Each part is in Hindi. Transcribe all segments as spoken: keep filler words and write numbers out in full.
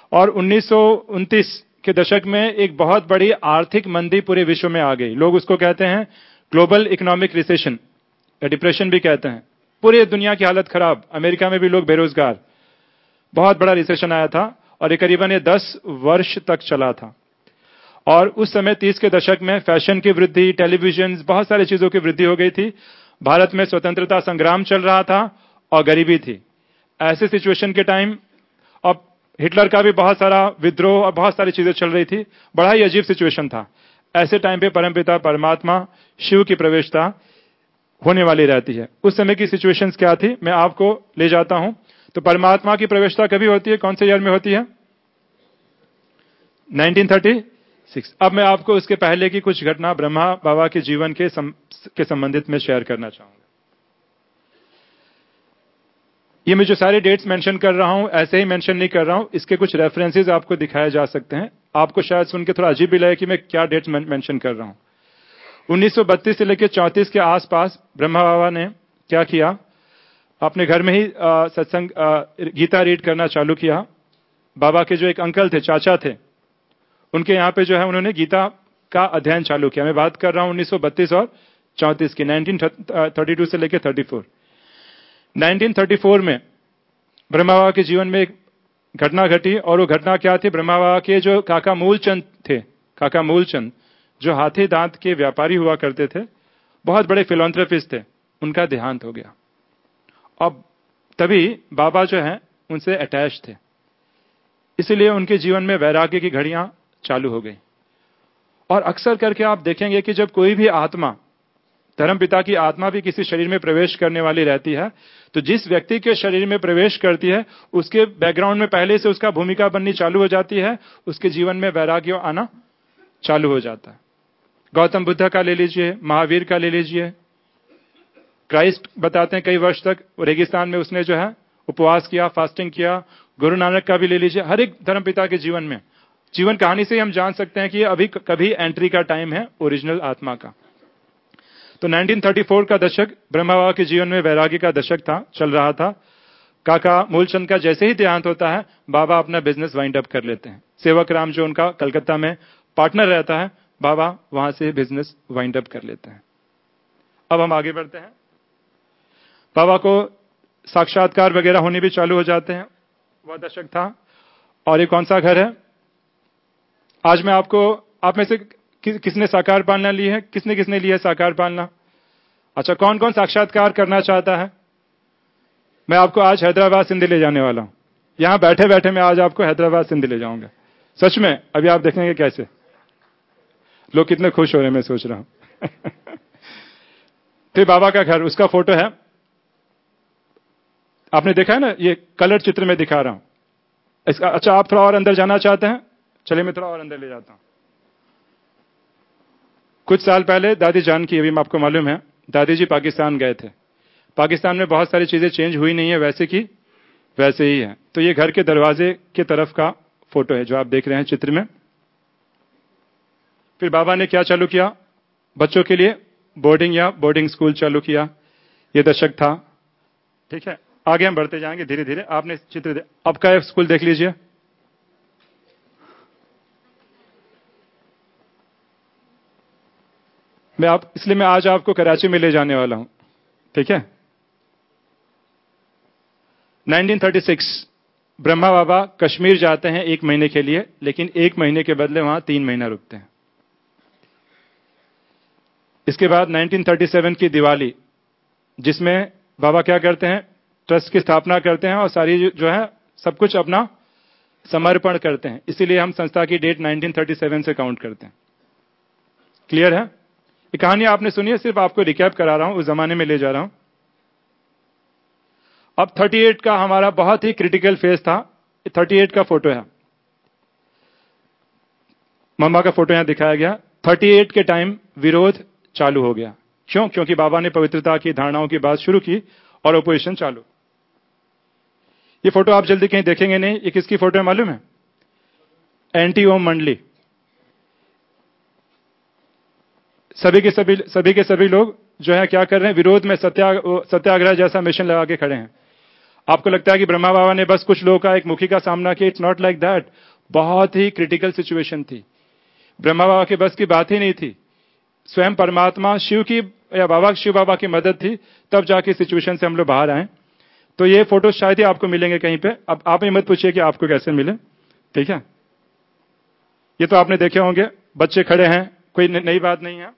और उन्नीस सौ उनतीस के दशक में एक बहुत बड़ी आर्थिक मंदी पूरे विश्व में आ गई। लोग उसको कहते हैं ग्लोबल इकोनॉमिक रिसेशन या डिप्रेशन भी कहते हैं। पूरे दुनिया की हालत खराब, अमेरिका में भी लोग बेरोजगार, बहुत बड़ा रिसेशन आया था और ये करीबन ये दस वर्ष तक चला था। और उस समय तीस के दशक में फैशन की वृद्धि, टेलीविजन, बहुत सारी चीजों की वृद्धि हो गई थी। भारत में स्वतंत्रता संग्राम चल रहा था और गरीबी थी। ऐसे सिचुएशन के टाइम अब हिटलर का भी बहुत सारा विद्रोह और बहुत सारी चीजें चल रही थी। बड़ा ही अजीब सिचुएशन था। ऐसे टाइम पे परमपिता परमात्मा शिव की प्रवेशता होने वाली रहती है। उस समय की सिचुएशंस क्या थी, मैं आपको ले जाता हूं। तो परमात्मा की प्रवेशता कभी होती है, कौन से ईयर में होती है? Nineteen thirty six. अब मैं आपको उसके पहले की कुछ घटना ब्रह्मा बाबा के जीवन के सम, के संबंधित में शेयर करना चाहूंगा। ये मैं जो सारे डेट्स मेंशन कर रहा हूं ऐसे ही मेंशन नहीं कर रहा हूं, इसके कुछ रेफरेंसेस आपको दिखाए जा सकते हैं। आपको शायद सुन के थोड़ा अजीब भी लगे कि मैं क्या डेट्स मेंशन कर रहा हूं। उन्नीस सौ बत्तीस से लेकर चौंतीस के आसपास ब्रह्मा बाबा ने क्या किया, अपने घर में ही सत्संग गीता रीड करना चालू किया। बाबा के जो एक अंकल थे, चाचा थे, उनके यहाँ पे जो है उन्होंने गीता का अध्ययन चालू किया। मैं बात कर रहा हूं उन्नीस सौ बत्तीस और चौंतीस की, नाइनटीन थर्टी टू से लेकर thirty four. Nineteen thirty four में ब्रह्मा बाबा के जीवन में एक घटना घटी और वो घटना क्या थी, ब्रह्मा बाबा के जो काका मूलचंद थे, काका मूलचंद जो हाथी दांत के व्यापारी हुआ करते थे, बहुत बड़े फिलॉन्थ्रोपिस्ट थे, उनका देहांत हो गया। अब तभी बाबा जो है उनसे अटैच थे, इसलिए उनके जीवन में वैराग्य की घड़ियां चालू हो गई। और अक्सर करके आप देखेंगे कि जब कोई भी आत्मा, धर्मपिता की आत्मा भी किसी शरीर में प्रवेश करने वाली रहती है, तो जिस व्यक्ति के शरीर में प्रवेश करती है उसके बैकग्राउंड में पहले से उसका भूमिका बननी चालू हो जाती है, उसके जीवन में वैराग्य आना चालू हो जाता है। गौतम बुद्ध का ले लीजिए, महावीर का ले लीजिए, क्राइस्ट बताते हैं कई वर्ष तक रेगिस्तान में उसने जो है उपवास किया, फास्टिंग किया। गुरु नानक का भी ले लीजिए, हर एक धर्मपिता के जीवन में, जीवन कहानी से हम जान सकते हैं कि अभी कभी एंट्री का टाइम है ओरिजिनल आत्मा का। तो नाइनटीन थर्टी फोर का दशक ब्रह्मा बाबा के जीवन में वैराग्य का दशक था, चल रहा था। काका मूलचंद का जैसे ही देहांत होता है, बाबा अपना बिजनेस वाइंड अप कर लेते हैं। सेवक राम जो उनका कलकत्ता में पार्टनर रहता है, बाबा वहां से बिजनेस वाइंड अप कर लेते हैं। अब हम आगे बढ़ते हैं। बाबा को साक्षात्कार वगैरह होने भी चालू हो जाते हैं, वह दशक था। और ये कौन सा घर है? आज मैं आपको, आप में से कि, किसने साकार पालना ली है? किसने किसने लिया है साकार पालना? अच्छा, कौन कौन साक्षात्कार करना चाहता है? मैं आपको आज हैदराबाद सिंधी ले जाने वाला हूं। यहां बैठे बैठे मैं आज आपको हैदराबाद सिंधी ले जाऊंगा, सच में। अभी आप देखेंगे कैसे लोग कितने खुश हो रहे हैं, मैं सोच रहा हूं। तो बाबा का घर, उसका फोटो है, आपने देखा है ना, ये कलर चित्र में दिखा रहा हूं इसका। अच्छा, आप थोड़ा और अंदर जाना चाहते हैं? चलिए मैं थोड़ा और अंदर ले जाता हूं। कुछ साल पहले दादी जान की, अभी आपको मालूम है, दादी जी पाकिस्तान गए थे। पाकिस्तान में बहुत सारी चीजें चेंज हुई नहीं है, वैसे की वैसे ही है। तो ये घर के दरवाजे के तरफ का फोटो है जो आप देख रहे हैं चित्र में। फिर बाबा ने क्या चालू किया? बच्चों के लिए बोर्डिंग या बोर्डिंग स्कूल चालू किया। ये दशक था, ठीक है। आगे हम बढ़ते जाएंगे धीरे धीरे। आपने चित्र दे, अब का स्कूल देख लीजिए। मैं आप इसलिए मैं आज आपको कराची में ले जाने वाला हूं, ठीक है। Nineteen thirty six Brahma Baba Kashmir जाते हैं एक महीने के लिए, लेकिन एक महीने के बदले वहां तीन महीना रुकते हैं। इसके बाद नाइनटीन थर्टी सेवन की दिवाली, जिसमें बाबा क्या करते हैं, ट्रस्ट की स्थापना करते हैं और सारी जो है सब कुछ अपना समर्पण करते हैं। इसीलिए हम संस्था की डेट नाइनटीन थर्टी सेवन से काउंट करते हैं। क्लियर है? ये कहानी आपने सुनी है, सिर्फ आपको रिकैप करा रहा हूं, उस जमाने में ले जा रहा हूं। अब अड़तीस का हमारा बहुत ही क्रिटिकल फेज था। अड़तीस का फोटो है, मम्मा का फोटो यहां दिखाया गया। अड़तीस के टाइम विरोध चालू हो गया। क्यों? क्योंकि बाबा ने पवित्रता की धारणाओं की बात शुरू की और ओपोजिशन चालू। ये फोटो आप जल्दी कहीं देखेंगे नहीं। ये किसकी फोटो है मालूम है? एंटी ओम मंडली। सभी के सभी सभी के सभी लोग जो है क्या कर रहे हैं, विरोध में सत्या सत्याग्रह जैसा मिशन लगा के खड़े हैं। आपको लगता है कि ब्रह्मा बाबा ने बस कुछ लोगों का एक मुखी का सामना किया? It's not like that. बहुत ही क्रिटिकल सिचुएशन थी, ब्रह्मा बाबा की बस की बात ही नहीं थी। स्वयं परमात्मा शिव की या बाबा शिव बाबा की मदद थी, तब जाके सिचुएशन से हम लोग बाहर आए। तो ये फोटो शायद ही आपको मिलेंगे कहीं पे। अब आप ये मत पूछिए कि आपको कैसे मिले, ठीक है? ये तो आपने देखे होंगे, बच्चे खड़े हैं, कोई नई बात नहीं है।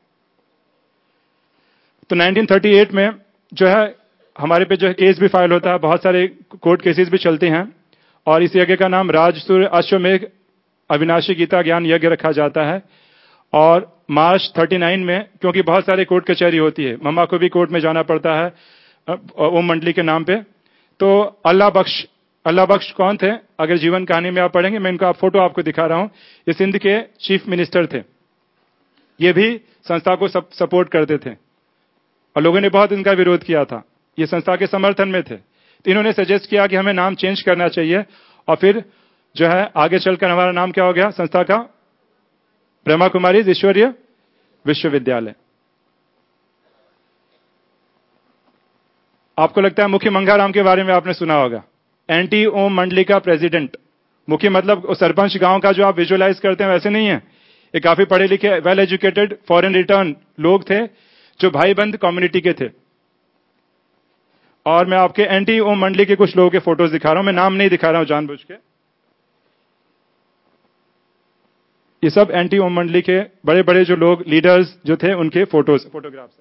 तो नाइनटीन थर्टी एट में जो है हमारे पे जो है केस भी फाइल होता है, बहुत सारे कोर्ट केसेस भी चलते हैं, और इस यज्ञ का नाम राजसूय अश्वमेघ अविनाशी गीता ज्ञान यज्ञ रखा जाता है। और मार्च थर्टी नाइन में, क्योंकि बहुत सारे कोर्ट कचहरी होती है, मम्मा को भी कोर्ट में जाना पड़ता है ओम मंडली के नाम पे। तो अल्लाह बख्श, अल्लाह बख्श कौन थे? अगर जीवन कहानी में आप पढ़ेंगे, मैं इनका फोटो आपको दिखा रहा हूं। ये सिंध के चीफ मिनिस्टर थे, ये भी संस्था को सपोर्ट करते थे और लोगों ने बहुत इनका विरोध किया था, ये संस्था के समर्थन में थे। तो इन्होंने सजेस्ट किया कि हमें नाम चेंज करना चाहिए, और फिर जो है आगे चलकर हमारा नाम क्या हो गया संस्था का? ब्रह्मा कुमारी ईश्वरीय विश्वविद्यालय। आपको लगता है मुखी मंगाराम के बारे में आपने सुना होगा, एंटी ओम मंडली का प्रेसिडेंट। मुखी मतलब सरपंच गांव का जो आप विजुअलाइज करते हैं वैसे नहीं है, ये काफी पढ़े लिखे वेल एजुकेटेड फॉरेन रिटर्न लोग थे जो भाईबंद कम्युनिटी के थे। और मैं आपके एंटी ओम मंडली के कुछ लोगों के फोटोज दिखा रहा हूं, मैं नाम नहीं दिखा रहा हूं जानबूझ के। ये सब एंटी ओम मंडली के बड़े बड़े जो लोग लीडर्स जो थे उनके फोटोज फोटोग्राफ्स हैं।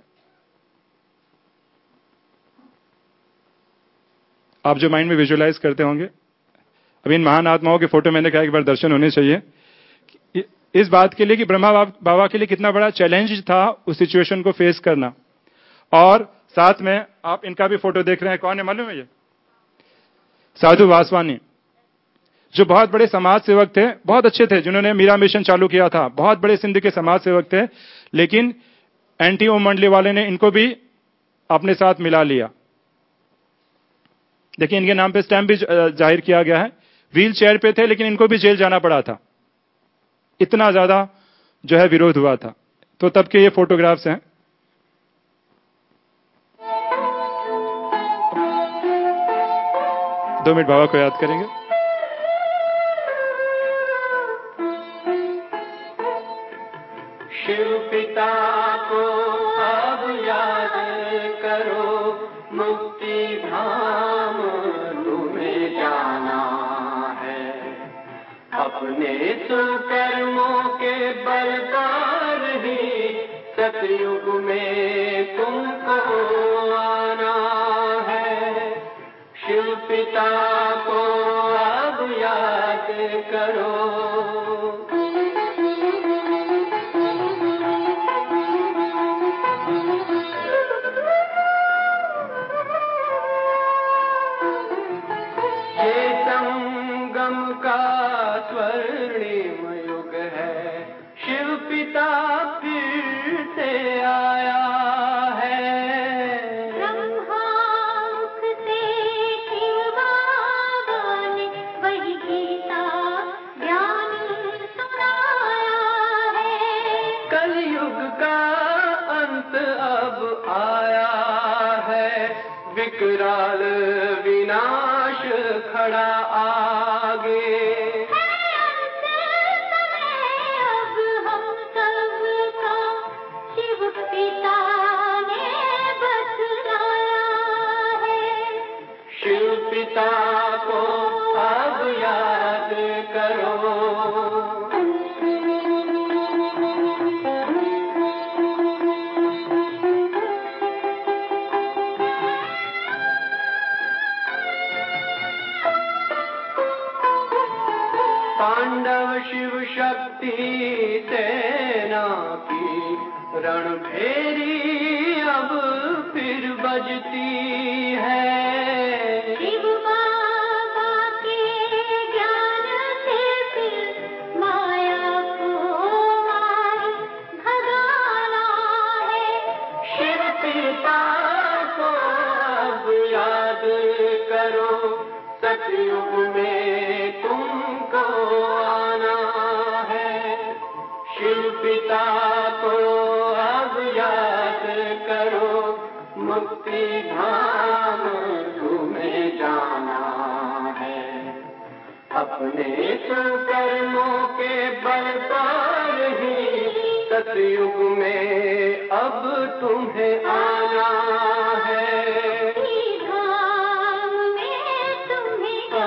आप जो माइंड में विजुअलाइज करते होंगे, अभी इन महान आत्माओं के फोटो मैंने कहा एक बार दर्शन होने चाहिए, इस बात के लिए कि ब्रह्मा बाबा के लिए कितना बड़ा चैलेंज था उस सिचुएशन को फेस करना। और साथ में आप इनका भी फोटो देख रहे हैं, कौन है मालूम है? ये साधु वासवानी, जो बहुत बड़े समाज सेवक थे, बहुत अच्छे थे, जिन्होंने मीरा मिशन चालू किया था, बहुत बड़े सिंध के समाज सेवक थे। लेकिन एंटी ओम मंडली वाले ने इनको भी अपने साथ मिला लिया। देखिए इनके नाम पे स्टैंप भी जाहिर किया गया है। व्हील चेयर पे थे लेकिन इनको भी जेल जाना पड़ा था, इतना ज्यादा जो है विरोध हुआ था। तो तब के ये फोटोग्राफ्स हैं। दो मिनट बाबा को याद करेंगे। शिव पिता को अब याद करो, मुक्ति धाम तुम्हें जाना है। अपने सुकर्मों के बरदार ही सतयुग में तुमको आना है। शिव पिता को अब याद करो। स्वर्णिम युग है, शिव पिता फिर से आया है। ब्रह्मामुख से शिव बाबा ने वही गीता ज्ञान सुनाया है। कलयुग का अंत अब आया है, विकराल विनाश खड़ा आगे। पिता को अब याद करो। पांडव शिव शक्ति सेना की रणभेरी अब फिर बजती है। सतयुग में तुमको आना है। शिव पिता को अब याद करो, मुक्ति धाम तुम्हें जाना। अपने कर्मों के बल पर ही सतयुग में अब तुम्हें आना है। धाम में तुम्हें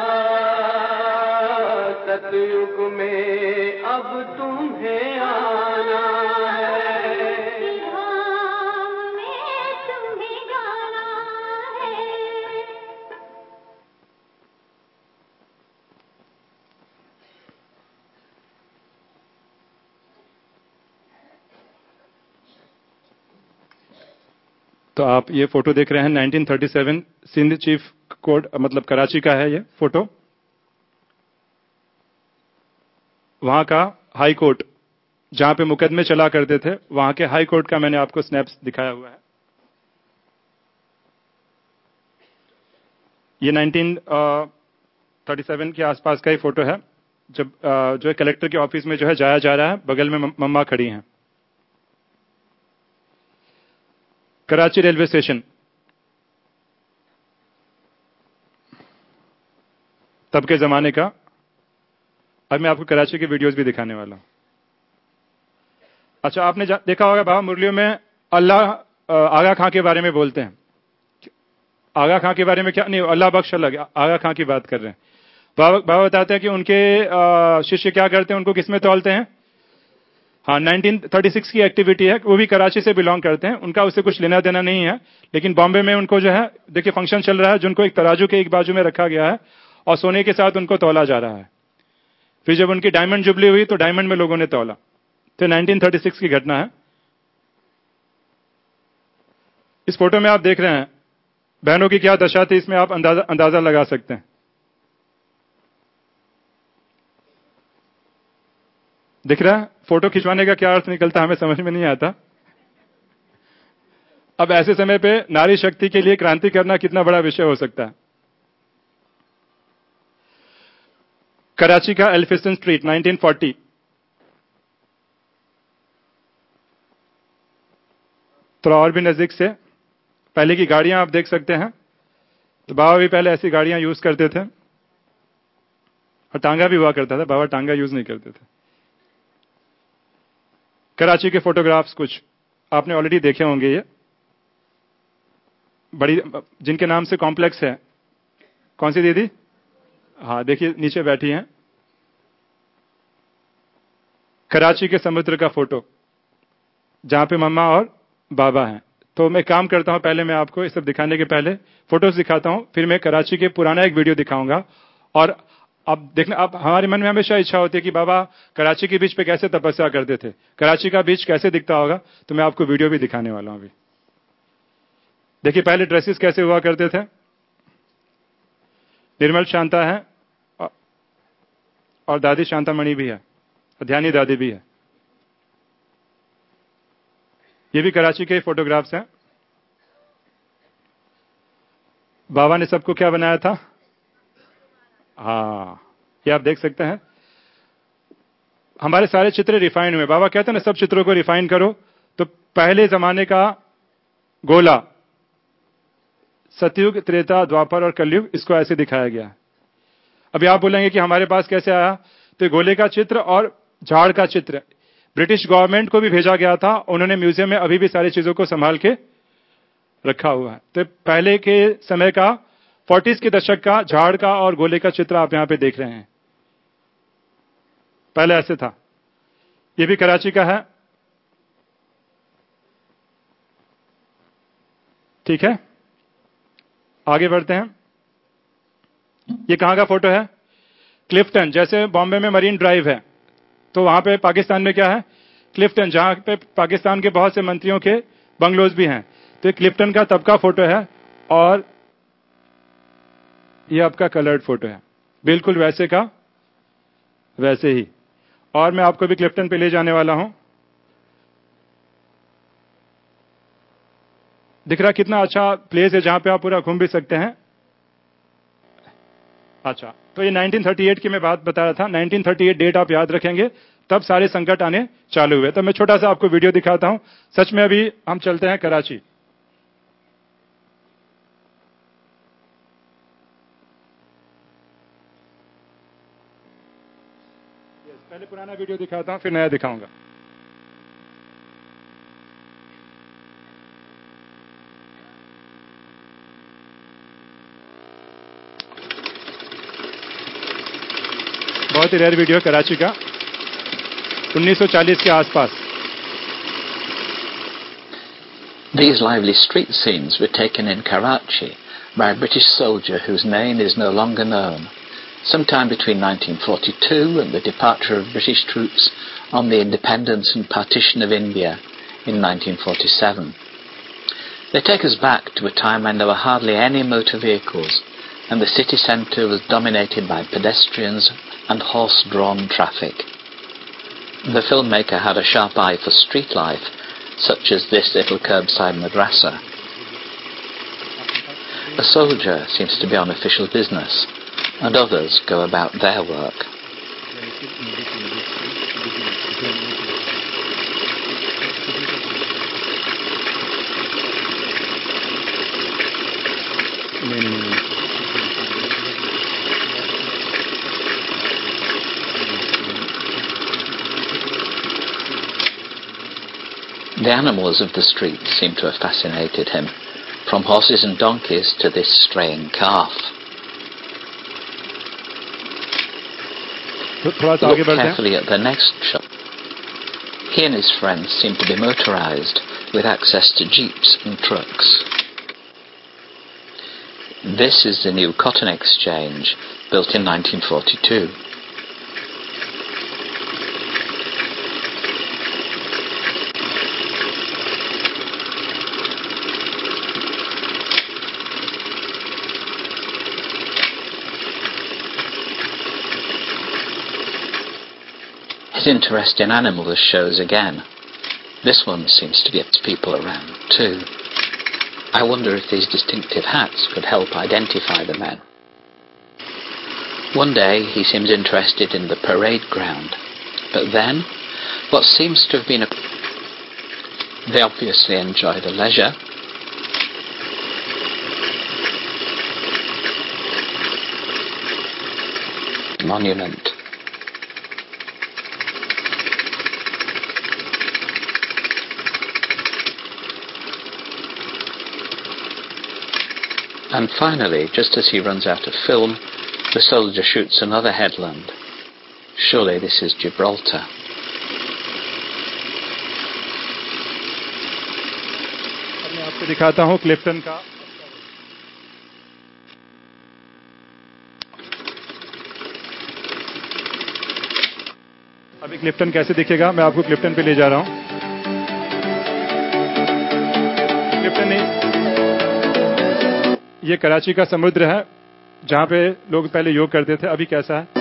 सतयुग में अब तुम्हें आना है। धाम में तुम्हें जाना है। तो आप ये फोटो देख रहे हैं nineteen thirty seven Sindh chief court मतलब कराची का है ये फोटो। वहां का हाई कोर्ट जहां पे मुकदमे चला करते थे वहां के हाई कोर्ट का मैंने आपको स्नैप्स दिखाया हुआ है। ये नाइनटीन थर्टी सेवन के आसपास का ही फोटो है जब uh, जो है कलेक्टर के ऑफिस में जो है जाया जा रहा है, बगल में मम्मा खड़ी हैं। कराची रेलवे स्टेशन तब के जमाने का। अब मैं आपको कराची के वीडियोस भी दिखाने वाला हूं। अच्छा, आपने देखा होगा बाबा मुरलियों में अल्लाह आगा खां के बारे में बोलते हैं। आगा खां के बारे में क्या नहीं, अल्लाह बख्श अलग, आगा खां की बात कर रहे हैं। बाबा बाबा बताते हैं कि उनके शिष्य क्या करते हैं, उनको किसमें तौलते हैं। हाँ, नाइनटीन थर्टी सिक्स की एक्टिविटी है, वो भी कराची से बिलोंग करते हैं, उनका उससे कुछ लेना देना नहीं है। लेकिन बॉम्बे में उनको जो है देखिए फंक्शन चल रहा है, जिनको एक तराजू के एक बाजू में रखा गया है और सोने के साथ उनको तौला जा रहा है। फिर जब उनकी डायमंड जुबली हुई तो डायमंड में लोगों ने तौला। तो नाइनटीन थर्टी सिक्स की घटना है। इस फोटो में आप देख रहे हैं बहनों की क्या दशा थी, इसमें आप अंदाजा अंदाजा लगा सकते हैं। दिख रहा है फोटो खिंचवाने का क्या अर्थ निकलता हमें समझ में नहीं आता। अब ऐसे समय पे नारी शक्ति के लिए क्रांति करना कितना बड़ा विषय हो सकता है। कराची का एल्फिस्टन स्ट्रीट नाइनटीन फोर्टी। थोड़ा और भी नजदीक से पहले की गाड़ियां आप देख सकते हैं। तो बाबा भी पहले ऐसी गाड़ियां यूज करते थे और टांगा भी हुआ करता था। बाबा टांगा यूज नहीं करते थे। कराची के फोटोग्राफ्स कुछ आपने ऑलरेडी देखे होंगे। ये बड़ी जिनके नाम से कॉम्प्लेक्स है, कौन सी दीदी? हाँ, देखिए नीचे बैठी हैं। कराची के समुद्र का फोटो जहां पे मम्मा और बाबा हैं। तो मैं काम करता हूं, पहले मैं आपको ये सब दिखाने के पहले फोटोज दिखाता हूं, फिर मैं कराची के पुराना एक वीडियो दिखाऊंगा। और अब देखना, अब हमारे मन में हमेशा इच्छा होती है कि बाबा कराची के बीच पे कैसे तपस्या करते थे, कराची का बीच कैसे दिखता होगा। तो मैं आपको वीडियो भी दिखाने वाला हूं अभी। देखिए पहले ड्रेसेस कैसे हुआ करते थे। निर्मल शांता है और दादी शांतामणि भी है और ध्यानी दादी भी है। ये भी कराची के फोटोग्राफ्स हैं। बाबा ने सबको क्या बनाया था? हाँ, ये आप देख सकते हैं। हमारे सारे चित्र रिफाइन हुए। बाबा कहते हैं ना सब चित्रों को रिफाइन करो। तो पहले जमाने का गोला, सतयुग, त्रेता, द्वापर और कलयुग, इसको ऐसे दिखाया गया। अभी आप बोलेंगे कि हमारे पास कैसे आया। तो गोले का चित्र और झाड़ का चित्र ब्रिटिश गवर्नमेंट को भी भेजा गया था। उन्होंने म्यूजियम में अभी भी सारी चीजों को संभाल के रखा हुआ है। तो पहले के समय का फोर्टीज के दशक का झाड़ का और गोले का चित्र आप यहां पे देख रहे हैं। पहले ऐसे था। ये भी कराची का है। ठीक है, आगे बढ़ते हैं। ये कहां का फोटो है? क्लिफ्टन। जैसे बॉम्बे में मरीन ड्राइव है तो वहां पे पाकिस्तान में क्या है? क्लिफ्टन, जहां पे पाकिस्तान के बहुत से मंत्रियों के बंगलोज भी हैं। तो ये क्लिफ्टन का तब का फोटो है और ये आपका कलर्ड फोटो है, बिल्कुल वैसे का वैसे ही। और मैं आपको भी क्लिफ्टन पे ले जाने वाला हूं। दिख रहा कितना अच्छा प्लेस है जहां पे आप पूरा घूम भी सकते हैं। अच्छा, तो ये नाइनटीन थर्टी एट की मैं बात बता रहा था। नाइनटीन थर्टी एट डेट आप याद रखेंगे, तब सारे संकट आने चालू हुए। तब मैं छोटा सा आपको वीडियो दिखाता हूं। सच में अभी हम चलते हैं कराची। पहले पुराना वीडियो दिखाता हूँ, फिर नया दिखाऊंगा। बहुत ही रेयर वीडियो, कराची का, उन्नीस सौ चालीस के आसपास। These lively street scenes were taken in Karachi by a British soldier whose name is no longer known, sometime between nineteen forty-two and the departure of British troops on the independence and partition of India in nineteen forty-seven. They take us back to a time when there were hardly any motor vehicles, and the city centre was dominated by pedestrians and horse-drawn traffic. The filmmaker had a sharp eye for street life, such as this little curbside madrasa. A soldier seems to be on official business, and others go about their work. The animals of the street seem to have fascinated him, from horses and donkeys to this straying calf. Look carefully at the next shot. He and his friends seem to be motorized, with access to jeeps and trucks. This is the new cotton exchange, built in nineteen forty-two. His interest in animals shows again. This one seems to get people around too. I wonder if these distinctive hats could help identify the men. One day he seems interested in the parade ground, but then what seems to have been a... They obviously enjoy the leisure. Monument. And finally, just as he runs out of film, the soldier shoots another headland. Surely this is Gibraltar. अब मैं आपको दिखाता हूँ क्लिफ्टन का। अभी क्लिफ्टन कैसे दिखेगा, मैं आपको क्लिफ्टन पे ले जा रहा हूँ। क्लिफ्टन नहीं, ये कराची का समुद्र है, जहां पे लोग पहले योग करते थे। अभी कैसा है?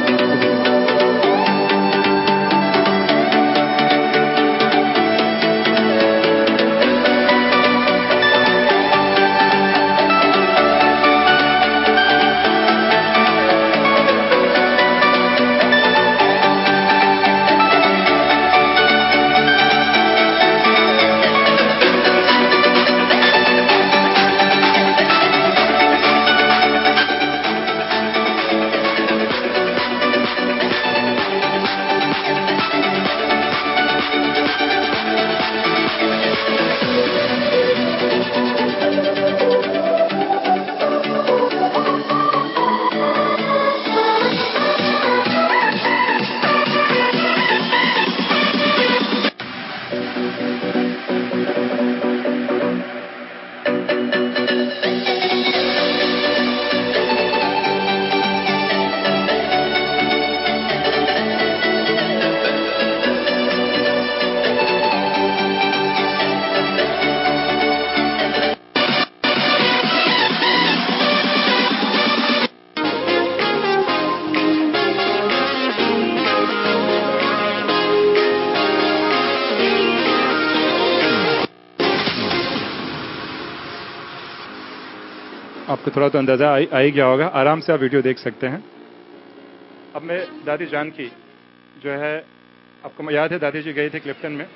आपको थोड़ा तो अंदाजा आ ही गया होगा, आराम से आप वीडियो देख सकते हैं। अब मैं दादी जान की जो है, आपको याद है दादी जी गई थी क्लिफ्टन में।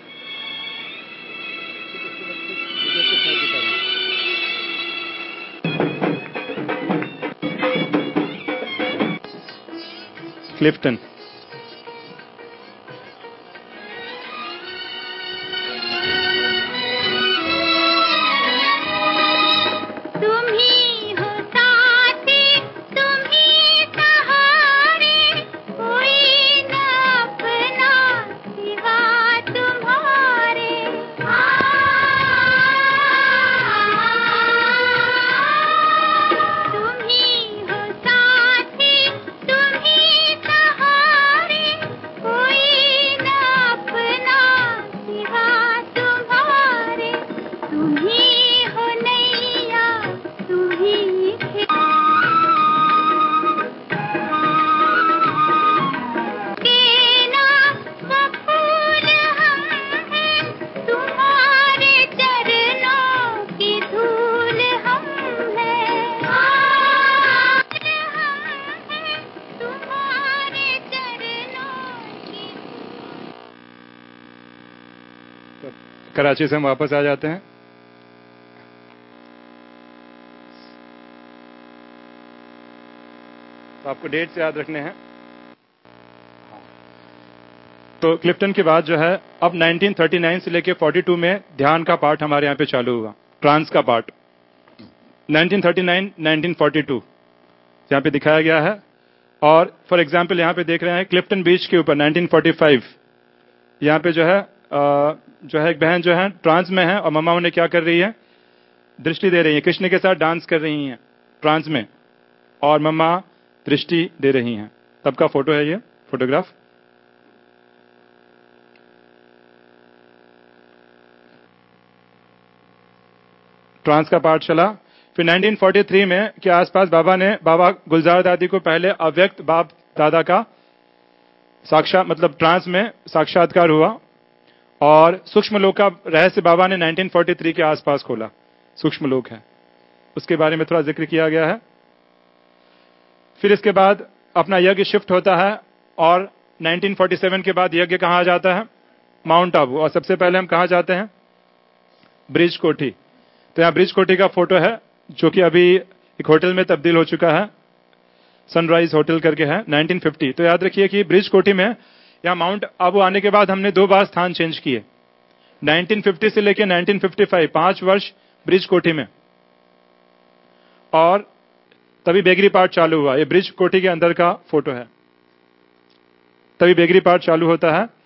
क्लिफ्टन तो कराची से हम वापस आ जाते हैं। तो आपको डेट्स याद रखने हैं। तो क्लिफ्टन के बाद जो है अब नाइनटीन थर्टी नाइन से लेके फोर्टी टू में ध्यान का पार्ट हमारे यहाँ पे चालू हुआ, ट्रांस का part. Nineteen thirty nine nineteen forty two यहाँ पे दिखाया गया है। और फॉर एग्जांपल यहाँ पे देख रहे हैं क्लिफ्टन बीच के ऊपर नाइनटीन फोर्टी फाइव यहाँ पे जो है आ, जो है एक बहन जो है ट्रांस में है और मम्मा उन्हें क्या कर रही है, दृष्टि दे रही है, कृष्ण के साथ डांस कर रही हैं ट्रांस में और मम्मा दृष्टि दे रही हैं। तब का फोटो है ये फोटोग्राफ। ट्रांस का पार्ट चला। फिर नाइनटीन फोर्टी थ्री में के आसपास बाबा ने बाबा गुलजार दादी को पहले अव्यक्त बाप दादा का साक्षात मतलब ट्रांस में साक्षात्कार हुआ और सूक्ष्म लोक का रहस्य बाबा ने नाइनटीन फोर्टी थ्री के आसपास खोला। सूक्ष्म लोक है, उसके बारे में थोड़ा जिक्र किया गया है। फिर इसके बाद अपना यज्ञ शिफ्ट होता है और नाइनटीन फोर्टी सेवन के बाद यज्ञ कहाँ जाता है, माउंट आबू। और सबसे पहले हम कहाँ जाते हैं, ब्रिज कोठी। तो यहाँ ब्रिज कोठी का फोटो है जो कि अभी एक होटल में तब्दील हो चुका है, सनराइज होटल करके है, नाइनटीन फिफ्टी। तो याद रखिए कि ब्रिज कोठी में यहाँ माउंट आबू आने के बाद हमने दो बार स्थान चेंज किए, नाइनटीन फिफ्टी से लेकर नाइनटीन फिफ्टी फाइव, पांच वर्ष ब्रिज कोठी में। और तभी बेगरी पार्ट चालू हुआ। ये ब्रिज कोठी के अंदर का फोटो है, तभी बेगरी पार्ट चालू होता है।